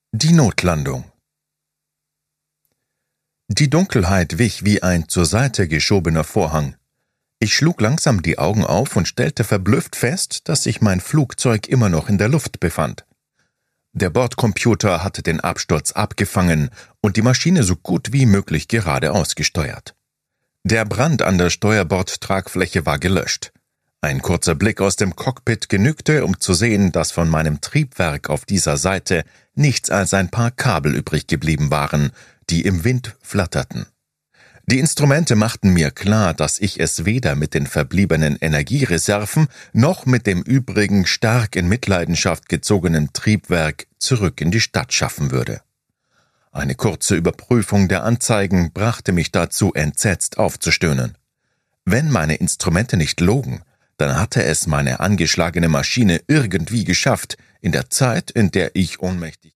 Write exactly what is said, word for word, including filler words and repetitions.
Die Notlandung. Die Dunkelheit wich wie ein zur Seite geschobener Vorhang. Ich schlug langsam die Augen auf und stellte verblüfft fest, dass sich mein Flugzeug immer noch in der Luft befand. Der Bordcomputer hatte den Absturz abgefangen und die Maschine so gut wie möglich geradeaus gesteuert. Der Brand an der Steuerbordtragfläche war gelöscht. Ein kurzer Blick aus dem Cockpit genügte, um zu sehen, dass von meinem Triebwerk auf dieser Seite nichts als ein paar Kabel übrig geblieben waren, die im Wind flatterten. Die Instrumente machten mir klar, dass ich es weder mit den verbliebenen Energiereserven noch mit dem übrigen stark in Mitleidenschaft gezogenen Triebwerk zurück in die Stadt schaffen würde. Eine kurze Überprüfung der Anzeigen brachte mich dazu, entsetzt aufzustöhnen. Wenn meine Instrumente nicht logen, dann hatte es meine angeschlagene Maschine irgendwie geschafft, in der Zeit, in der ich ohnmächtig